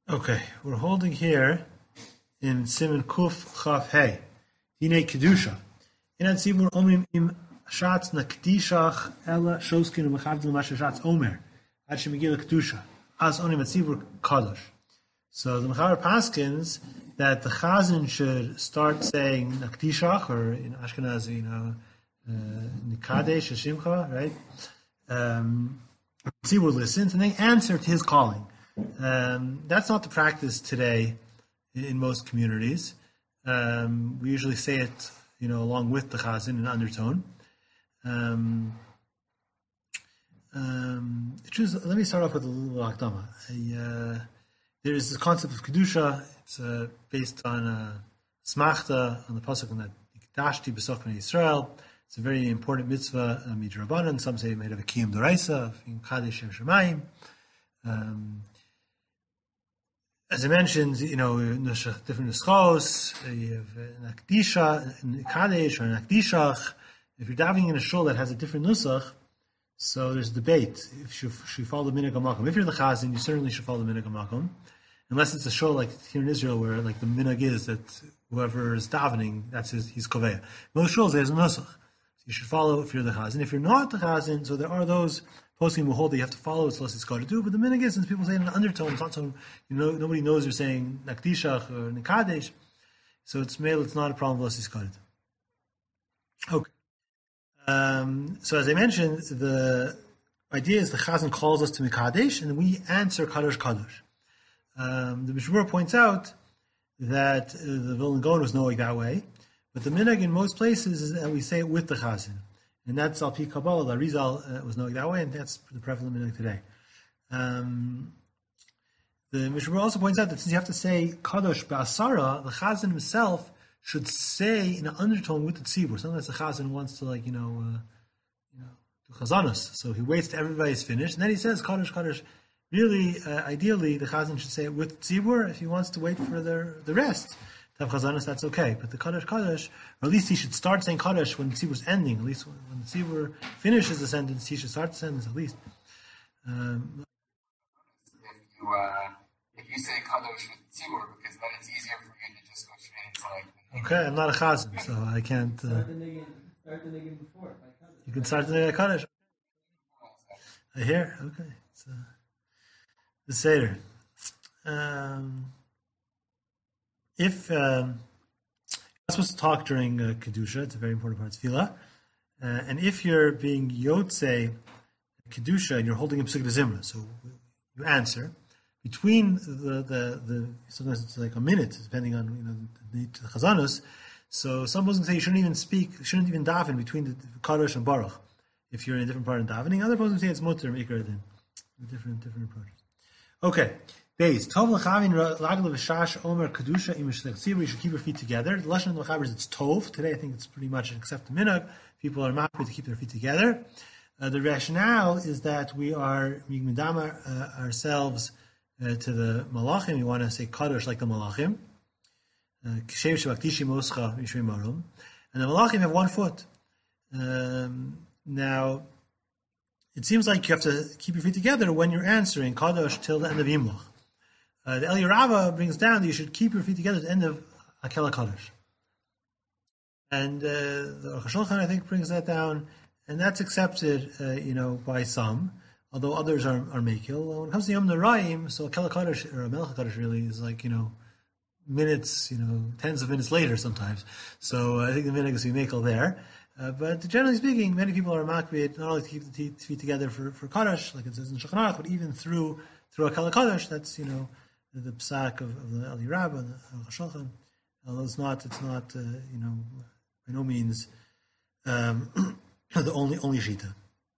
Okay, we're holding here in Siman Kuf Chaf Hey, Dine Kedusha. In an Sibur Omrim im Shatz Nakdishach Ella Shoskin Umechavdil Masha Shatz Omer Ad Shemigila Kedusha As Onim at Sibur Kadosh. So the Mechaber paskins that the Chazan should start saying Nakdishach, or in Ashkenazi, Nikadesh Shimcha, right? Sibur listens and they answer to his calling. That's not the practice today in most communities. We usually say it, along with the chazan in undertone. Let me start off with a little akdama. There is this concept of kedusha. It's based on smachta, on the pasuk that Dashti b'soch b'nei Yisrael. It's a very important mitzvah, midrabanan. Some say made of a kiyum d'oraisa, kadesh shem shemayim. As I mentioned, different nuschos, you have an akdisha, an kadesh, or an akdishach. If you're davening in a shul that has a different nusach, so there's debate if you should follow the minhag hamakom. If you're the chazan, you certainly should follow the minhag hamakom, unless it's a shul like here in Israel where like the minhag is that whoever is davening, that's his koveya. Most shuls there's a nusach, so you should follow if you're the chazan. If you're not the chazan, so there are those posting will hold that you have to follow it's less it's got to do, but the minhag is, since people say it in an undertone, it's not so nobody knows you're saying nakdishach or nikadesh, so it's male. It's not a problem less it's got to do. Okay. So as I mentioned, the idea is the chazan calls us to mikadesh, and we answer kadosh kadosh. The Mishmur points out that the Vilna Gaon was knowing that way, but the minhag in most places is that we say it with the chazan. And that's Al Pi Kabbalah. The Arizal was knowing that way, and that's the prevalent minhag today. The Mishmur also points out that since you have to say Kadosh Ba'asara, the Chazan himself should say in an undertone with the tzibur. Sometimes the Chazan wants to do Chazanos, so he waits till everybody's finished, and then he says Kadosh Kadosh. Really, ideally, the Chazan should say it with tzibur. If he wants to wait for the rest to have Chazanos, that's okay. But the Kadosh Kadosh, or at least he should start saying Kadosh when the tzibur's ending. At least when the tzibur finishes the sentence, he should start the sentence at least. If you say Kadosh with tzibur, because then it's easier for you to just go straight into Okay, I'm not a Chazan, so I can't. Start the niggun before. You can start the niggun Kadosh. I hear. Okay, so the Seder. If you're not supposed to talk during Kedusha, it's a very important part of Tefillah. And if you're being Yotzei Kedusha and you're holding a Pesukah Zimra, so you answer, between the sometimes it's like a minute, depending on the Chazanos. So some Muslims say you shouldn't even speak, you shouldn't even daven between the Kadosh and Baruch if you're in a different part of davening. Other Muslims say it's mutter, ikar din. Different approaches. Okay. Base. Tov l'chavin lagel v'shash omer kedusha im tzibur. You should keep your feet together. The lashon of the Mechaber is it's tov. Today I think it's pretty much except the minhag. People are happy to keep their feet together. The rationale is that we are migmidama ourselves to the malachim. We want to say kadosh like the malachim. And the malachim have 1 foot. Now, it seems like you have to keep your feet together when you're answering kadosh till the end of Yimloch. The Eli Rava brings down that you should keep your feet together at the end of Akela Kadosh. And the Aruch HaShulchan, I think, brings that down, and that's accepted, by some, although others are mekil. When it comes to Yom Noraim, so Akela Kadosh, or Melech Kadosh really, is like, minutes, tens of minutes later sometimes. So I think the minhag is to be mekil there. But generally speaking, many people are makbid not only to keep the feet together for Kadosh, like it says in Shulchan Aruch, but even through Akela Kadosh. That's the psak of the Eli Rava and the Aruch HaShulchan. Although it's not by no means the only shita.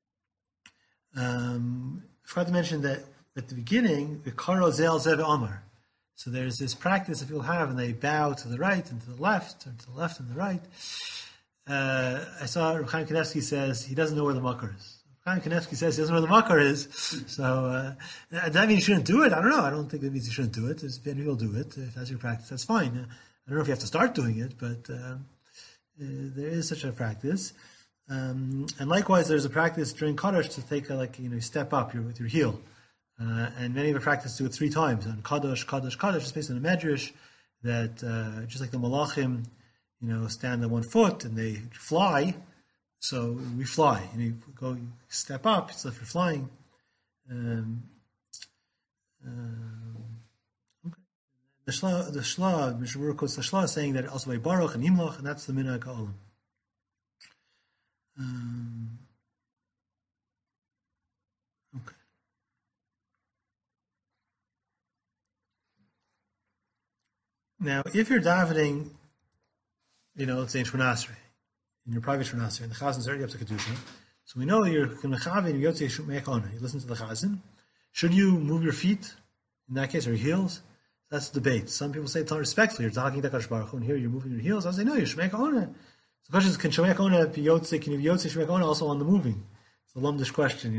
I forgot to mention that at the beginning, the karo zel zev amar. So there's this practice that people have, and they bow to the right and to the left, or to the left and the right. I saw Reb Chaim Kanevsky says he doesn't know where the makar is. Reb Chaim Kanevsky says he doesn't know where the makar is. So does that mean you shouldn't do it? I don't know. I don't think that means you shouldn't do it. If people do it, if that's your practice, that's fine. I don't know if you have to start doing it, but there is such a practice. And likewise, there's a practice during Kaddish to take you step up with your heel. And many of the practice do it 3 times. And Kadosh, Kadosh, Kadosh is based on a medrash that just like the Malachim, stand on 1 foot and they fly, so we fly. And you step up, so if you're flying. Okay. The Shla, Mishabur quotes the Shla saying that also by Baruch and Yimlach, and that's the Minhag Ha'olam. Okay. Now, if you're davening, let's say in Shmoneh Esrei, in your private Shmoneh Esrei, and the Chazan's already up to Kedusha, so we know you're going to chavin, you listen to the Chazan. Should you move your feet, in that case, or your heels? That's the debate. Some people say it's not respectful, you're talking to Kadosh Baruch Hu, and here you're moving your heels. I say, no, you're Shemei Ka'ona. So the question is, can Shemei Ka'ona be Yotze, can you be Yotze Shemei Ka'ona also on the moving? It's a lumdish question,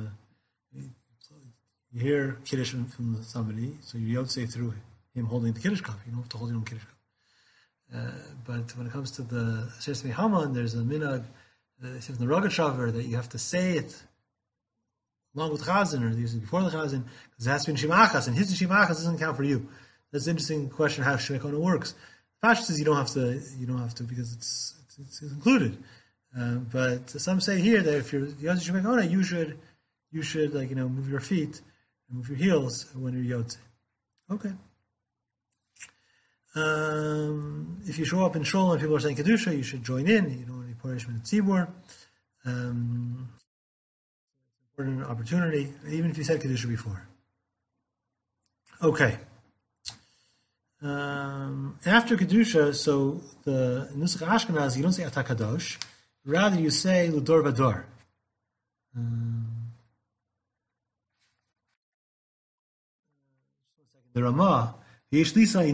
you hear Kiddush from somebody, so you Yotze through him holding the Kiddush cup. You don't have to hold your own Kiddush cup. But when it comes to the Aseret Mehaman, there's a minhag, from the Rogatchover, that you have to say it along with Chazan, or usually before the Chazan, because it has to be in Shimachas, and his Shimachas doesn't count for you. That's an interesting question how Shemei Ka'ona works. Pashtus says you don't have to because it's included. But some say here that if you're Yotze Shemei Ka'ona, you should move your feet and move your heels when you're Yotze. Okay. If you show up in Shul and people are saying Kedusha, you should join in. You don't want any punishment at Tzibur. Important opportunity, even if you said Kedusha before. Okay. After Kedusha, so the Nusach Ashkenaz, you don't say Ata Kadosh, rather you say L'dor Vador. The Ramah, the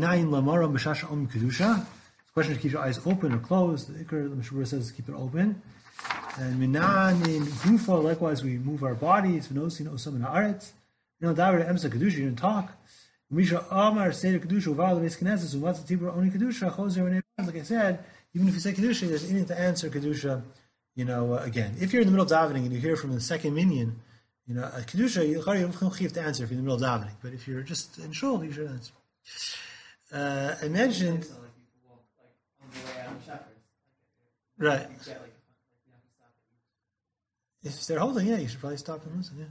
question is keep your eyes open or closed. The Iker, the Mishabur says keep it open. And Minan in Gufa, likewise we move our bodies. V'nosin osam in haaretz. Davar emsa kedusha, you didn't talk. Misha Amar say the kedusha uval the Knesset umatz tibur only kedusha choser and like I said, even if you say kedusha, there's anything to answer kedusha. Again, if you're in the middle of davening and you hear from the second minyan, a kedusha, you don't have to answer if you're in the middle of davening. But if you're just in shul, you should answer. I mentioned. So, like, you can walk, like, on the way out of Shacharis. Right. You get, like, you have to stop at If they're holding, you should probably stop and listen,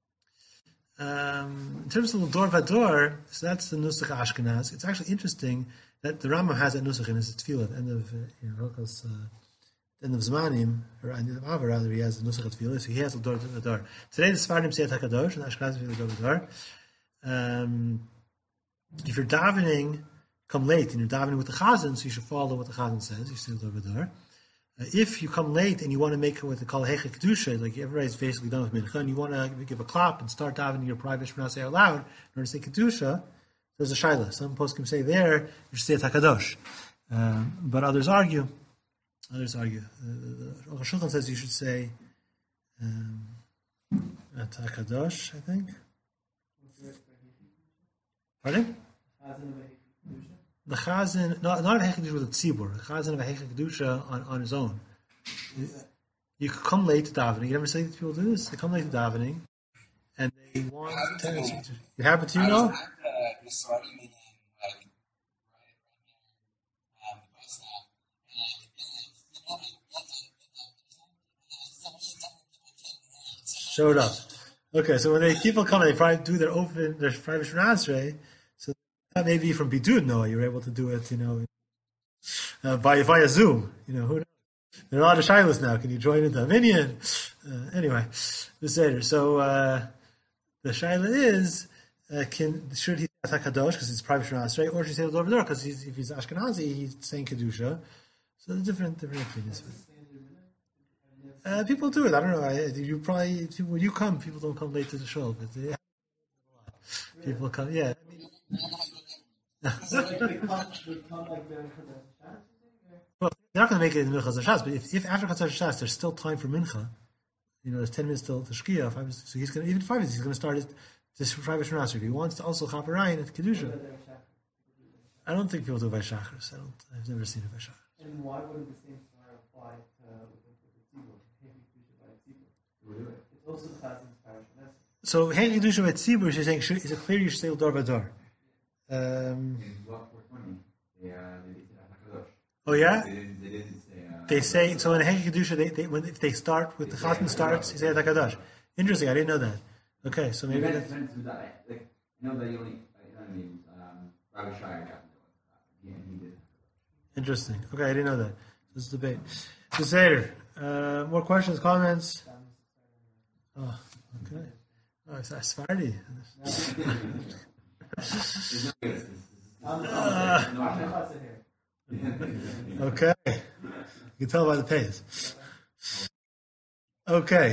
in terms of the Dor Vador, so that's the Nusach Ashkenaz. It's actually interesting that the Rambam has that Nusach in his Tefillah at the end of end of Zmanim, or end of Ava, rather, he has the Nusach Tefillah, so he has the Dor Vador. Today the Sfardim say HaKadosh, and the Ashkenaz say the Dor Vador. If you're davening, come late, and you're davening with the Chazan, so you should follow what the Chazan says. You say the Dor Vador. If you come late and you want to make what they call Heicha Kedusha, like everybody's basically done with Mincha, and you want to give a clap and start davening your private Shemona say out loud in order to say Kedusha, there's a Shaila. Some poskim say there, you should say it HaKadosh. But others argue. The Shulchan says you should say at HaKadosh, I think. Pardon? The Chazan, not a Heicha Kedusha with a Tzibur, the Chazan of a Heicha Kedusha on his own. You could come late to davening. You ever say that people do this? They come late to davening, and they want to. It happened to you, no? I was at the Israeli meeting, like, right near the bus stop, and Showed up. Okay, so when people come, they probably do their private Shemona Esrei. So that may be from Bidud, no, you're able to do it, via Zoom. Who knows? There are a lot of shilas now. Can you join into a minyan? Anyway, this later. So the shaila is, should he say HaKadosh because it's private Shemona Esrei, or should he say the Dor because if he's Ashkenazi, he's saying Kedusha. So there's different opinions. People do it. I don't know. When you come, people don't come late to the show, but people come. Yeah. So, like, they come like during Chazar Shas? Well, they're not going to make it in the Chazar Shas, but if after Chazar Shas there's still time for Mincha, there's 10 minutes till to Shkia, so he's going to, even 5 minutes, he's going to start this private Shemona Esrei. If he wants to also Chaparayin at Kedusha. I don't think people do it by Shachris. I've never seen it by Shachris. And why wouldn't the same scenario apply to the Tzibur? It's also the Chazan's parish. So Hey Kedusha with Tzibur, she's saying, is it clear you should say Dor Vador? In block 420, they said Hakadosh. Oh yeah? They didn't say. They say, so in Hey Kedusha, if they start with the Chatan starts, you say Hakadosh. Interesting, I didn't know that. Okay, so maybe that's... I know that you only, Rabbi Shire got he did. Interesting. Okay, I didn't know that. This is debate. Seder. More questions, comments? Oh, okay. Oh, it's Sephardi. Okay. You can tell by the pace. Okay.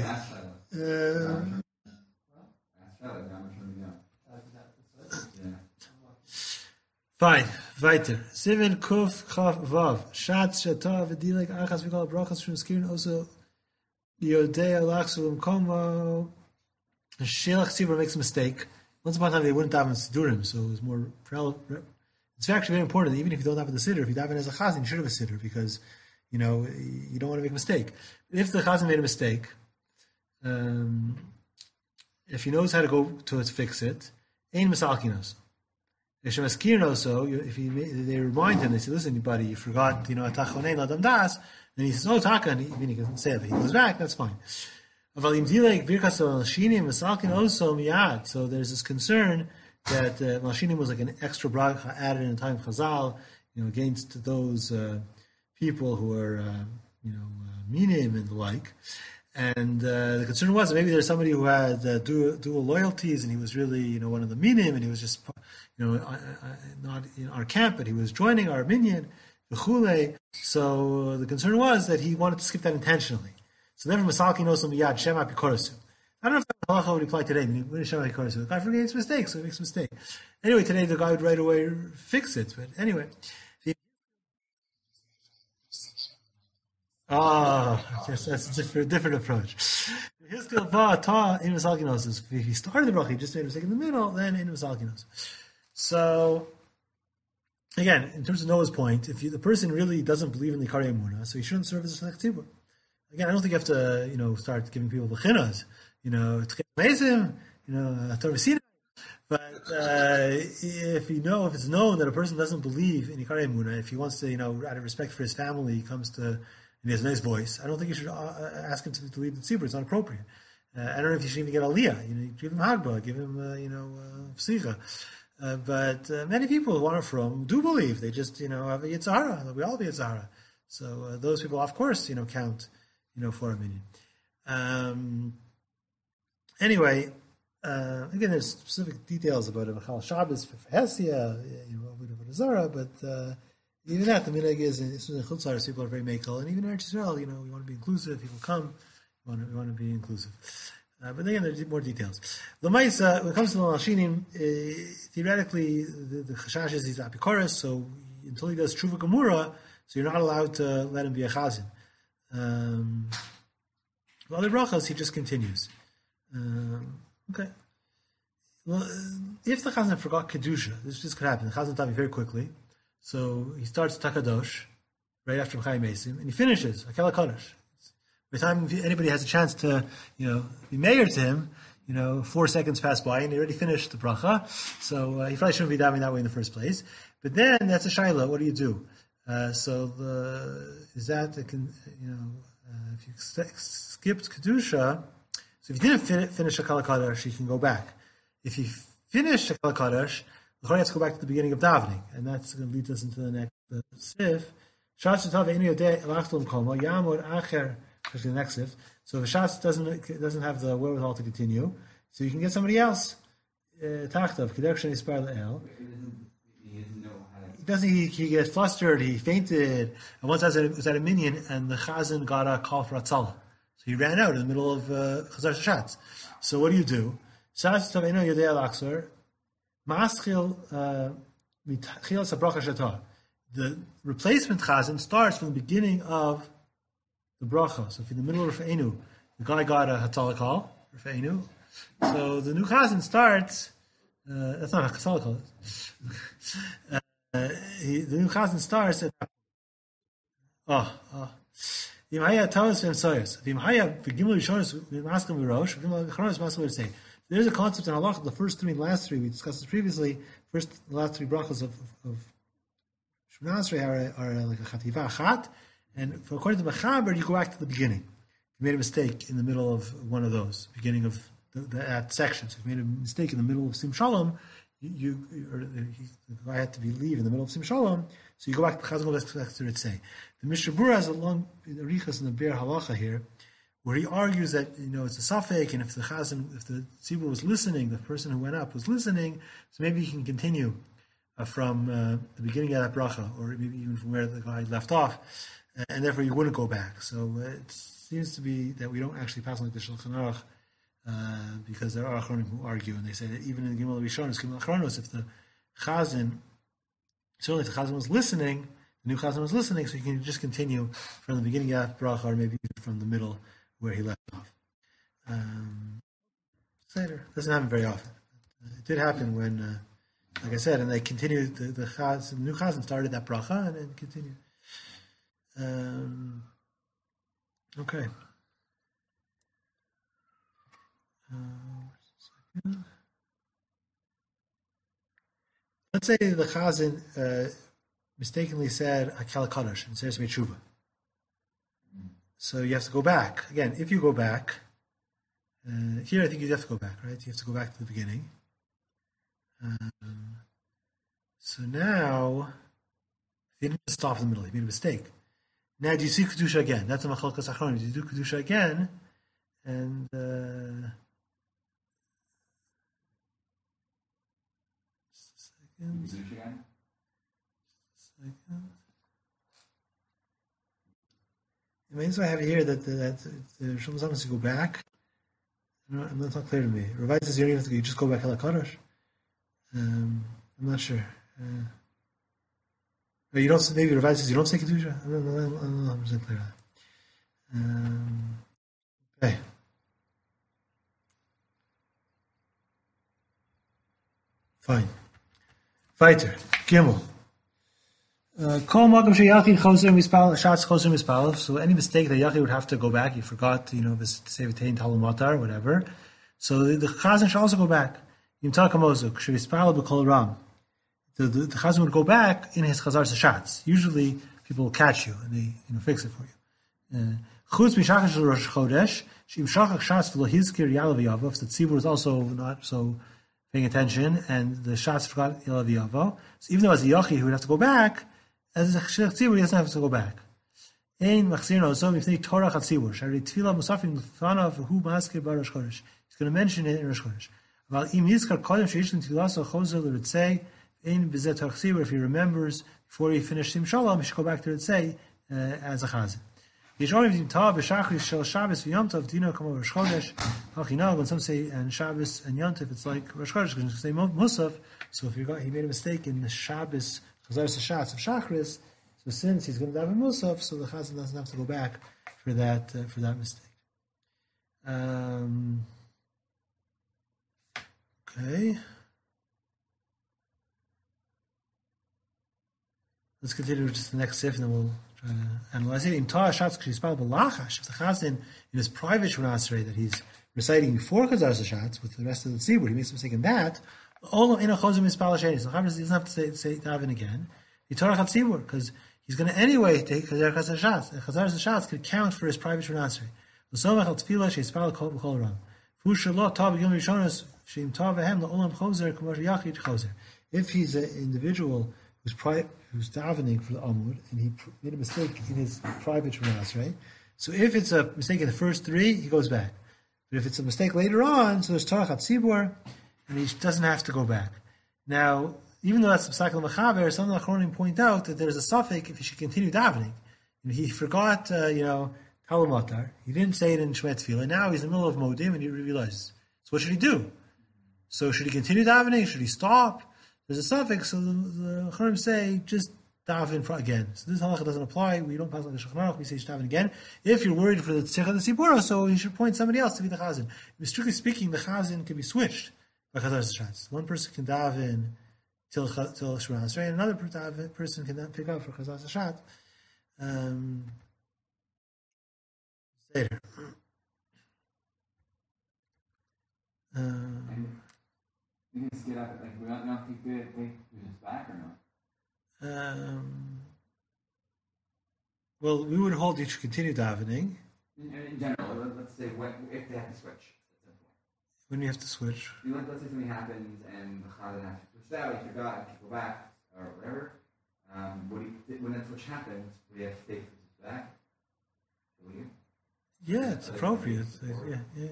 Fine. Weiter. Siven Kuf Chaf Vav. Shatz Shatah V'Dilek Achas V'Kol Brachas Shum Skirin also Yodea Lachsulum Komo. Shelach Tzibur makes a mistake. Once upon a time they wouldn't daven Sidurim, so it was more. It's actually very important that even if you don't have the Siddur, if you daven as a Chazan, you should have a Siddur because you don't want to make a mistake. If the Chazan made a mistake, if he knows how to go to fix it, Ein Misalkinos. If they remind him, they say, listen, buddy, you forgot, Atachonein Ladam Das, then he says, oh, Taka, and he can say it, but he goes back, that's fine. So there's this concern that Malshinim was like an extra bracha added in the time of Chazal, against those people who are, minim and the like. And the concern was that maybe there's somebody who had dual loyalties, and he was really, one of the minim, and he was just, not in our camp, but he was joining our minyan, v'chule. So the concern was that he wanted to skip that intentionally. So therefore, Masalki Nosam Yad Shema Pikorasu. I don't know if that halacha would apply today. When Shema Pikorasu, the guy forgets mistakes, so he makes a mistake. Anyway, today the guy would right away fix it. But anyway. Yes, that's a different approach. If he started the bracha, he just made a mistake in the middle, then in Masalkinos. So, again, in terms of Noah's point, if the person really doesn't believe in the Ikari Emunah, so he shouldn't serve as a Shlech Tzibur. Again, I don't think you have to, start giving people bechinas, Torah Sinai. But if it's known that a person doesn't believe in Ikari Emunah, if he wants to, out of respect for his family, he comes to, and he has a nice voice, I don't think you should ask him to lead the tzibur. It's not appropriate. I don't know if you should even get aliyah. Give him hagba, give him, psicha. But many people who are from do believe. They just, have a yitzhara. We all have a yitzhara. So those people, of course, count, for a minyan. Anyway, again, there's specific details about it. Chal Shabbos for Hesia, for Zara, but even that, the minhag is in Chutzar, people are very makel, and even in Eretz Yisrael, we want to be inclusive. People come, we want to be inclusive. But again, there's more details. L'maisa, when it comes to the Malshinim, theoretically, the chashash is he's apikoros, so until he does Tshuva Gemura, so you're not allowed to let him be a chazan. Well, the brachas, he just continues. Okay. Well, if the chazan forgot kedusha, this could happen. The chazan taught me very quickly. So he starts Takadosh right after Chaim Mesim, and he finishes Akel HaKadosh. By the time anybody has a chance to, be mayor to him, 4 seconds pass by and he already finished the bracha. So he probably shouldn't be davening that way in the first place. But then that's a shaila. What do you do? If you skipped kedusha, so if you didn't finish Akel HaKadosh, you can go back. If you finish Akel HaKadosh, you have to go back to the beginning of davening, and that's going to lead us into the next sif. The next sif. So if a Shatz doesn't have the wherewithal to continue, so you can get somebody else. Tachtav Kedekshan Yispar Le'el. He gets flustered. He fainted, and once I was at a minyan, and the chazan got a call for atzala, so he ran out in the middle of Chazar Shatz. So what do you do? Shatz Taveno Yodei Alaksor. The replacement chazan starts from the beginning of the bracha. So if in the middle of Rafeinu, the guy got a hatala call, Rafeinu. So the new chazan starts, that's not a hatala call. The new chazan starts at V'imhaya Taos v'im Soyos. V'imhaya v'gimel Yishonos v'maskim v'rosh. V'imhaya Chronos v'maskim v'sei. There's a concept in halacha. The first three and last three we discussed this previously. The last three brachas of Shemona Esrei are like a chativa achat, and according to Mechaber, you go back to the beginning. You made a mistake in the middle of one of those, beginning of that section. So if you made a mistake in the middle of Sim Shalom, the guy had to leave in the middle of Sim Shalom, so you go back to Chazon goes back to Ritzei. The Mishnah Berurah has a long Arichas in the Be'er Halacha here, where he argues that it's a safek, and if the tzibur was listening, the person who went up was listening, so maybe he can continue from the beginning of that bracha, or maybe even from where the guy left off, and therefore you wouldn't go back. So it seems to be that we don't actually pass on like the Shulchan Aruch, because there are Achronim who argue, and they say that even in the Gimel Rishonos, Gimel Achronos, if the Chazan, certainly if the Chazan was listening, the new Chazan was listening, so you can just continue from the beginning of that bracha, or maybe even from the middle where he left off. Seder doesn't happen very often. It did happen when, like I said, and they continued, the new Chazan started that bracha and then continued. Okay. Let's say the Chazan mistakenly said Hakal Kadosh and says Tshuva. So you have to go back. Again, if you go back, here I think you have to go back, right? You have to go back to the beginning. So now, he didn't stop in the middle, he made a mistake. Now do you see Kedusha again? That's a Machalkas Achronim. You do Kedusha again, and second. It means I have here that the Shlomo Zalman to go back. That's not clear to me. Ravai says you don't even have to go, you just go back to Kadosh. I'm not sure. You don't. Maybe Ravai says you don't say Kedusha. I don't know. I'm not clear on that. Okay. Fine. Weiter. Gimel. So any mistake that Yachid would have to go back, he forgot, to say V'tein Talmud Matar, whatever. So the Chazan should also go back. The Chazan would go back in his Chazar Sashatz. Usually people will catch you and they fix it for you. If the tzibur is also not so paying attention and the Shatz forgot Yalav Yavo, so even though as a Yachid he would have to go back, as a Shech Tzibur, he doesn't have to go back. Ein machzir no so if they Torah Chatzibur. Shari Tefillah Musafim Fanav Hu Masker Bar Rosh Chodesh. He's going to mention it in Rosh Chodesh. Val im Yizkar Kodem Sheishlim Tefillah So Chozer L'Ritzei Ein Bizet Chatzibur. If he remembers before he finished Sim Shalom, he should go back to Ritzei as a Chazan. Yishonim V'im Tav B'Shachris Shel Shabbos V'Yom Tov Dino Kamo Rosh Chodesh. Hachinah. When some say and Shabbos and Yom Tov, it's like Rosh Chodesh because they say Musaf. So if he made a mistake in the Shabbos Chazar Sashatz of Shachris, so since he's going to daven Musaf, so the Chazan doesn't have to go back for that mistake. Okay. Let's continue with just the next sif, and then we'll try to analyze it. If the Chazan in his private Shemona Esrei that he's reciting before Chazar Sashatz with the rest of the tzibur, he makes a mistake in that. All in a chozim mispal sheni. So Chavis doesn't have to say daven again. He Torah Chatzibur because he's going to anyway take Chazar Sashatz. Chazar Sashatz could count for his private Shemona Esrei. The Somach al Tefillah sheispal kol b'chol ram. Fushalot tav yom rishonos sheim tav vehem la'olam chozer k'mor yachid chozer. If he's an individual who's davening for the Amud and he made a mistake in his private Shemona Esrei, so if it's a mistake in the first three, he goes back. But if it's a mistake later on, so there's Torah Chatzibur, and he doesn't have to go back. Now, even though that's Psak al-Mechaber, some of the Achronim point out that there's a suffix if he should continue davening. And he forgot, Talmud Matar. He didn't say it in Shmet Tefillah. Now he's in the middle of Modim and he realizes. So what should he do? So should he continue davening? Should he stop? There's a suffix, so the Achronim say, just daven again. So this halacha doesn't apply. We don't pass like a Shulchan Aruch. We say daven again. If you're worried for the Tzich of the Sibura, so you should point somebody else to be the Chazan. Strictly speaking, the Chazan can be switched. One person can daven till Shemona Esrei, and another person can then pick up for Chazar Sashat. Later. And you can just get up, like, we don't think they push us back or not? Well, we would hold you to continue davening. In general, let's say if they have to switch at some point. When you have to switch. Let's say something happens and the Chazan has to switch out, he forgot, and people go back, or whatever. When that switch happens, we have to take switches back. Yeah, it's appropriate. Yeah.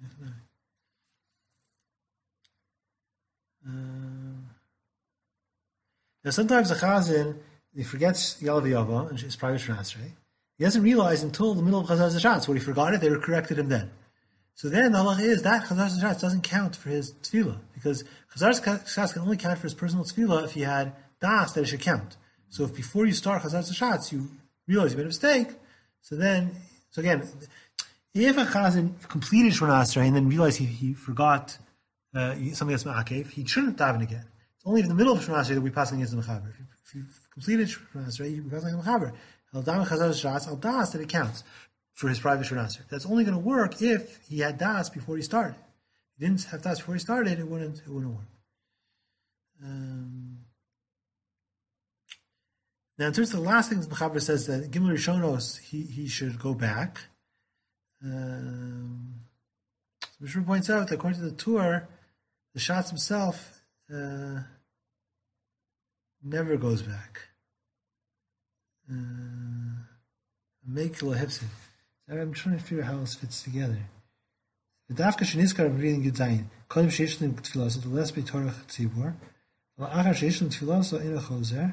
Now, sometimes the Chazan, he forgets Yalav Yava and his private Shnasrei. He doesn't realize until the middle of Chazar Zashatz. When he forgot it, they corrected him then. So then the halach is that Chazar Zashatz doesn't count for his tefillah, because Chazar Zashatz can only count for his personal tefillah if he had das that it should count. So if before you start Chazar Zashatz you realize you made a mistake, so again, if a Chazan completed Shemona Esrei and then realized he forgot something that's ma'akev, he shouldn't daven again. It's only in the middle of Shemona Esrei that we pass against the mechaber. If you completed Shemona Esrei, you pass against the mechaber. Al daven Chazar Zashatz, al das that it counts for his private Shemona Esrei. That's only going to work if he had das before he started. If he didn't have das before he started, it wouldn't work. Now, in terms of the last thing the Mechaber says, that Gimel Rishonos, he should go back. Mishra points out that according to the Tur, the Shatz himself never goes back. Make lahefsid. I'm trying to figure out how this fits together. The Dafka Sheniskar of reading Yudayin. Kodim Sheishlim Tfilosa, the less be Torah Tzibur. Achar Sheishlim Tfilosa in a Choser.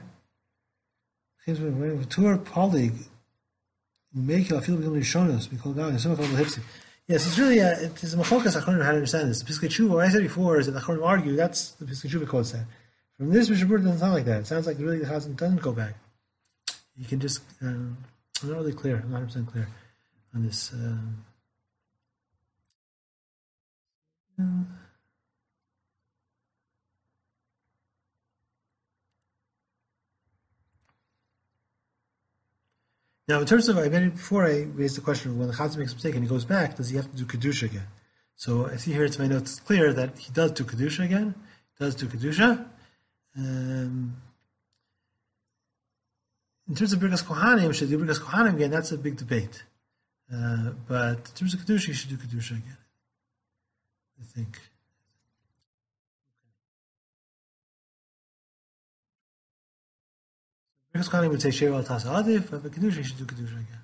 Tur Polig. Make you feel Gimel Rishonos. We call it down. Some of lahefsid. Yes, it's really it's a machokas Achronim how to understand this. The Piskei Tshuva, what I said before is that Achronim argue. That's the Piskei Tshuva quotes that. From this, Mishabur doesn't sound like that. It sounds like really the Chazan doesn't go back. You can just. I'm not really clear. I'm not 100% clear on this. Now, in terms of, before I raised the question of when the Chazan makes a mistake and he goes back, does he have to do Kedusha again? So I see here in my notes, it's clear that he does do Kedusha again. Does do Kedusha. In terms of Birkas Kohanim, should he do Birkas Kohanim again? That's a big debate. But in terms of Kedusha, he should do Kedusha again, I think. Birkas Kohanim would say Sheira al Tasa Adif, but Kedusha, he should do Kedusha again.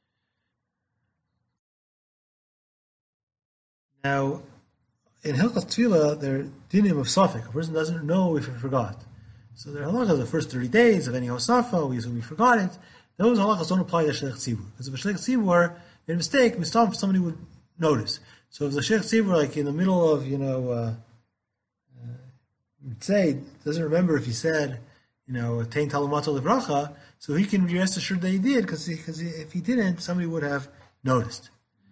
Now, in Hilchos Tefillah, there are dinim of Safek. A person doesn't know if he forgot. So there are halachas the first 30 days of any Hosafa, we assume we forgot it. Those halachas don't apply to Shliach Tzibur. Because if a Shliach Tzibur made a mistake, somebody would notice. So if the Shliach Tzibur, like in the middle of, say, doesn't remember if he said, Tein Talumato Levracha, so he can be rest assured that he did, because if he didn't, somebody would have noticed.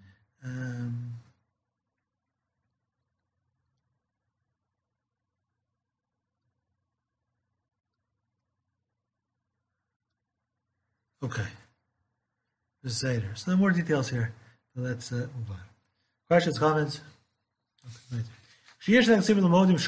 Okay. There's Zayder. So there are more details here. So let's move on. Questions, comments? Okay, right. There's a concept of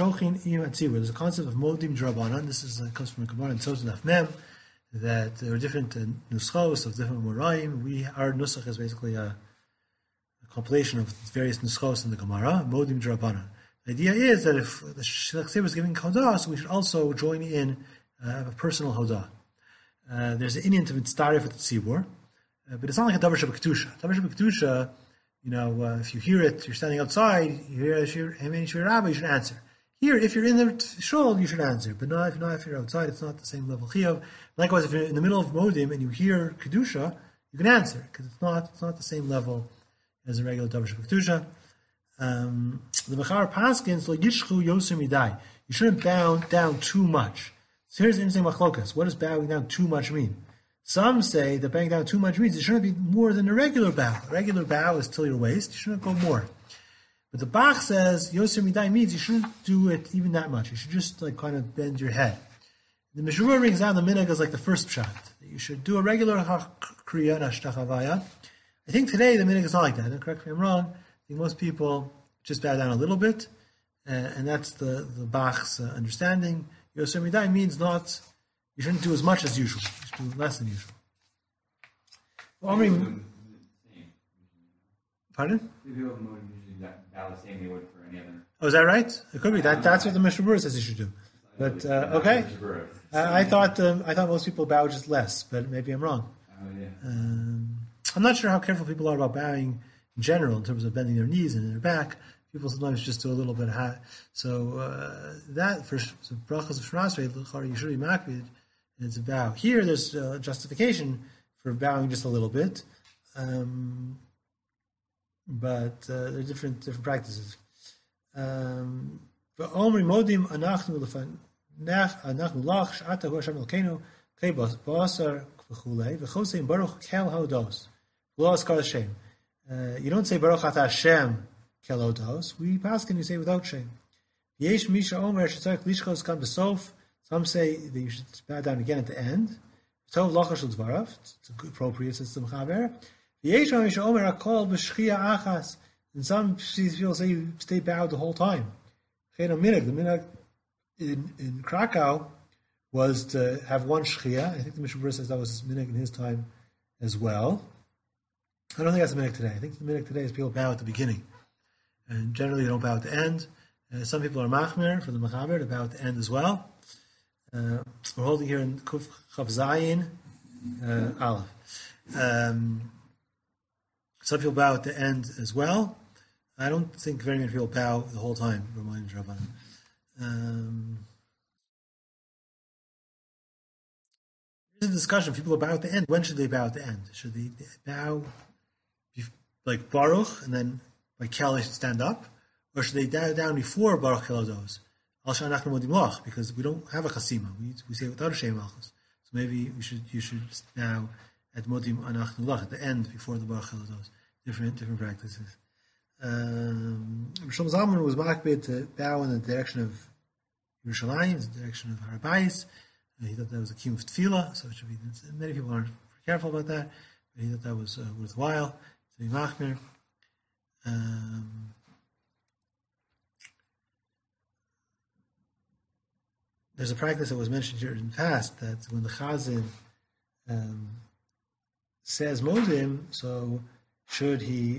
modim drabanan. This comes from a Gemara in Tzos Mem, that there are different nuschos of different moraim. Our nusach is basically a compilation of various nuschos in the Gemara, modim drabanan. The idea is that if the Shliach Tzibur is giving hodah, so we should also join in a personal hodah. There's an Indian to mitzdaref with the tzibur, but it's not like a davar shebektusha. Davar shebektusha, if you hear it, you're standing outside, you hear Shir Rabbi, you should answer. Here, if you're in the shul, you should answer, but not if you're outside. It's not the same level chiyuv. Likewise, if you're in the middle of modim and you hear kedusha, you can answer because it's not the same level as a regular davar shebektusha. The Mechar Paskins lo yishchu yoser midai. You shouldn't bow down too much. So here's the interesting machlokas. What does bowing down too much mean? Some say that bowing down too much means it shouldn't be more than a regular bow. A regular bow is till your waist. You shouldn't go more. But the Bach says Yoser Midai means you shouldn't do it even that much. You should just kind of bend your head. The Mishra brings down the minhag as like the first pshat. You should do a regular kriya and ashtachavaya. I think today the minhag is not like that. And correct me if I'm wrong. I think most people just bow down a little bit, and that's the Bach's understanding. Yoser Midai means not, you shouldn't do as much as usual, you should do less than usual. Pardon? People of Modim usually bow the same they would for any other. Oh, is that right? It could be. That's what the Mishnah Berurah says you should do. But okay, I thought most people bow just less, but maybe I'm wrong. I'm not sure how careful people are about bowing in general in terms of bending their knees and their back. People sometimes just do a little bit of hat. So that for brachas of Shema Esrei, you should be makbid. It's a bow. Here, there's justification for bowing just a little bit, but there are different practices. V'omri modim anachnu lach sh'ata hu Hashem Elokeinu kei basar v'chulei v'chosein baruch kel hodos v'lo askar Hashem. You don't say baruch ata Hashem kel hodos. We paskin, you say without shame. Yesh misha omer shetzarich lishchos kan b'sof. Some say that you should bow down again at the end. Tov lachar shel dvarav. It's appropriate, says the Mechaber. Yesh misha omer akol b'shchia achas. And some people say you stay bowed the whole time. The minhag in Krakow was to have one shchia. I think the Mishnah Berurah says that was minhag in his time as well. I don't think that's the minhag today. I think the minhag today is people bow at the beginning. And generally they don't bow at the end. Some people are machmir for the Mechaber to bow at the end as well. We're holding here in Kuf Chav Zayin Aleph. Some people bow at the end as well. I don't think very many people bow the whole time. Remind Rabbanan. There's a discussion. People bow at the end. When should they bow at the end? Should they bow like Baruch and then like Kel they should stand up, or should they bow down before Baruch Kelodos? Al Shanachnu Modim Lach, because we don't have a chasima. We say without a Shem Malchus. So maybe you should bow at Modim Anachnu Lach at the end before the Baruch Kelodos. Different practices. Shlomo Zalman was makbid to bow in the direction of Yerushalayim, the direction of Har Bayis. He thought that was a kiyum of tefillah, so it should be. Many people aren't careful about that, but he thought that was worthwhile to be machmir. There's a practice that was mentioned here in the past that when the chazan says modim, so should he,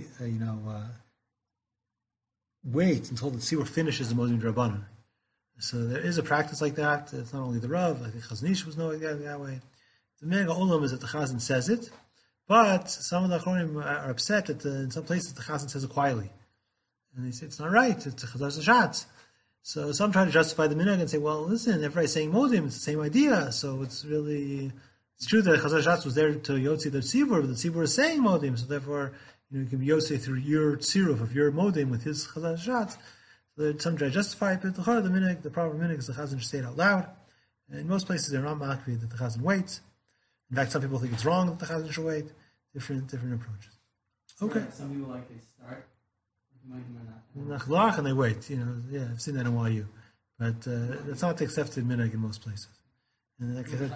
wait until the tzibur finishes the modim drabanan. So there is a practice like that. It's not only the Rav. I think Chazon Ish was knowing that way. The mega olam is that the chazan says it, but some of the achronim are upset that in some places the chazan says it quietly, and they say it's not right. It's a chazar zashat. So some try to justify the minhag and say, well, listen, everybody's saying modim, it's the same idea. So it's true that chazar zashat was there to yotzi the tzibur, but the tzibur is saying modim, so therefore you can be yotzi through your tziruf of your modim with his chazar zashat. Some try to justify it, but the proper minhag is the chazan should say it out loud. And in most places, they're not makbid that the chazan waits. In fact, some people think it's wrong that the chazan should wait. Different approaches. Okay. Some people like they start with Nachlach and they wait. I've seen that in YU, but that's not the accepted minhag in most places. And like I said,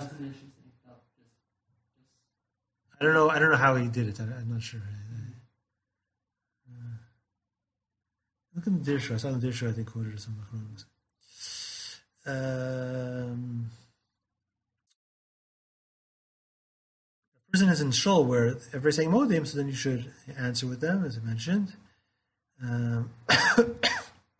I don't know how he did it. I'm not sure. Look at the Dirshu. I saw the Dirshu, I think, quoted some Achronim. The person is in shul where everybody's saying modim, so then you should answer with them, as I mentioned. If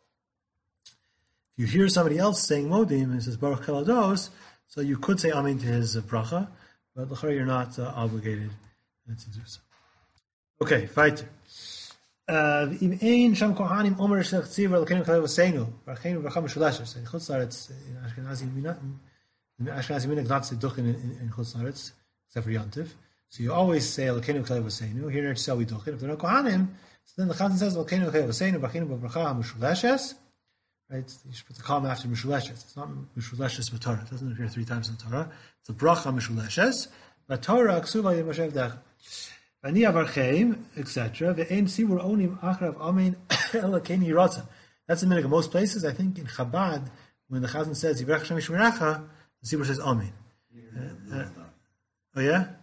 you hear somebody else saying modim and it says Baruch Kalados, so you could say amen to his bracha, but l'chara you're not obligated to do so. Okay, fighter. If ein sham kohanim omer shel tzivur l'keinu kalev seinu v'archeinu v'cham mishulashes in Chutz La'aretz in Ashkenazi minhag not to say duchen in Chutz La'aretz except for Yontif. So you always say l'keinu kalev seinu. Here in Eretz Yisrael we duchen. If they're not kohanim, so then the Chazan says l'keinu kalev seinu v'archeinu v'bracha mishulashes. Right? You should put the comma after mishulashes. It's not mishulashes b'Torah. It doesn't appear 3 times in the Torah. It's a bracha mishulashes. But Torah ksuva yivashev dech. Ani avarcheim, etc. Ve'ein sivur onim achrav amen elakeni yiratzah. That's the minhag of most places. I think in Chabad, when the Chazan says Yivrach Hashem Yishmerecha, the sivur says amen. Oh yeah.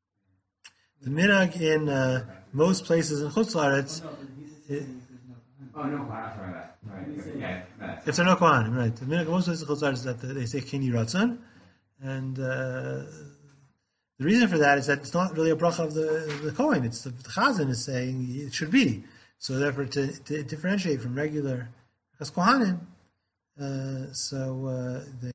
The minhag in most places in Chutz La'aretz. Oh, no, wow, sorry, that. Right. Yeah, that's If they're no Kohanim, right? The minhag of most places is that they say Kini Ratzon, and the reason for that is that it's not really a bracha of the Kohen. It's the Chazan is saying it should be. So therefore, to differentiate from regular because Kohanim, they.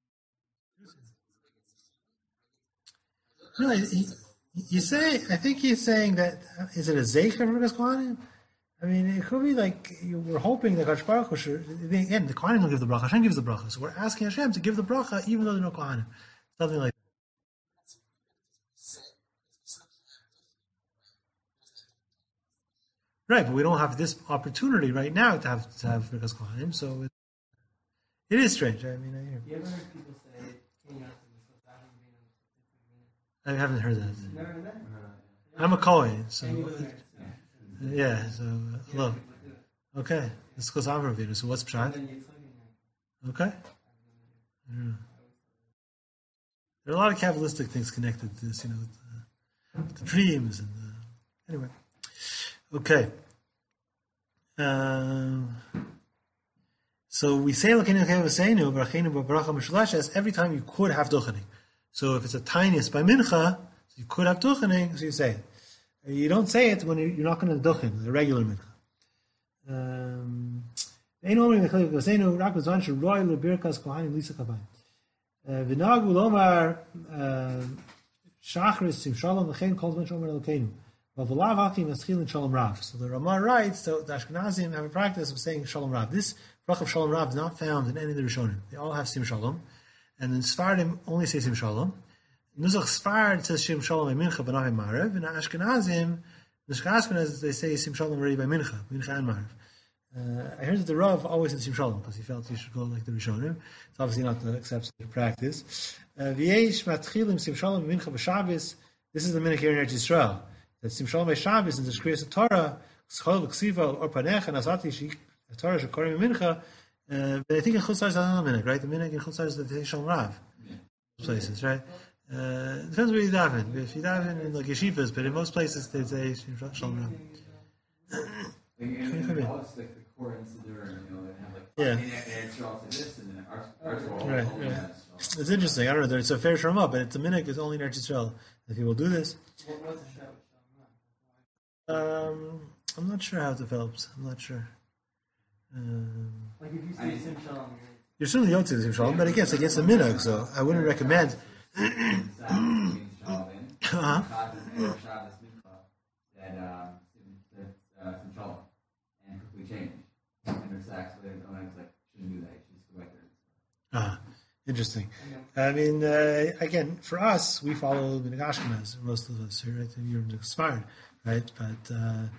Really, you say? I think he's saying that is it a zecher for Birkas Kohanim? I mean, it could be like we're hoping that Kadosh Baruch Hu should. Again, the Kohanim don't give the bracha. Hashem gives the bracha, so we're asking Hashem to give the bracha even though there are no Kohanim. Something like that. Right, but we don't have this opportunity right now to have Birkas Kohanim, so it is strange. I mean, You ever heard people say, I haven't heard that. Never heard that? I'm a Kohen, so Can you go there? yeah. So hello. Okay, this goes on for a video. So what's And pshat? then you tell me, Okay. I don't know. There are a lot of Kabbalistic things connected to this, with the dreams and anyway. Okay. So we say Elokeinu Kevaseinu Barachenu Baracha Mishlashes every time you could have duchening. So if it's a tiniest by mincha, so you could have duchening, so you say it. You don't say it when you're not going to duchen, the regular mincha. V'nagu lomar shachris sim shalom v'chein kol zman shomer Elokeinu. So the Ramah writes, so the Ashkenazim have a practice of saying Shalom Rav. This brach of Shalom Rav is not found in any of the Rishonim. They all have Sim Shalom. And then Sfardim only say Sim Shalom. Nuzach Sfard says Sim Shalom by Mincha, but not by Marev. And Ashkenazim, the Ashkenazim, they say Sim Shalom already by Mincha and Marev. I heard that the Rav always said Sim Shalom because he felt he should go like the Rishonim. It's obviously not the accepted practice. V'yesh matchilim Sim Shalom Mincha b'Shabbos. This is the minhag here in Eretz Yisrael. That Sim Shalom by Shabbos in the Shkriyas Torah, Schol v'Ksiva or Panech and Asati Shik Torah Shekorim Mincha. But I think in Chutz La'aretz that's not the minhag, right? The minhag in Chutz La'aretz is that they say Shalom Rav. Places, right? Depends where you daven. If you daven in like yeshivas, but in most places they say Shalom Rav. It's like the core and Siddur, they have like Eretz Yisrael to this, and then our Right. It's interesting. I don't know. It's a fair Shema, but the minhag is only in Eretz Yisrael. If people do this. what's the show? I'm not sure how it develops. I'm not sure. Like if you say Sim Shalom, You're certainly yotze to Sim Shalom, but again, it's against the minhag, so I wouldn't recommend. Interesting. I mean, again, for us, we follow Minhag Ashkenaz, most of us here, right? You're inspired, right? But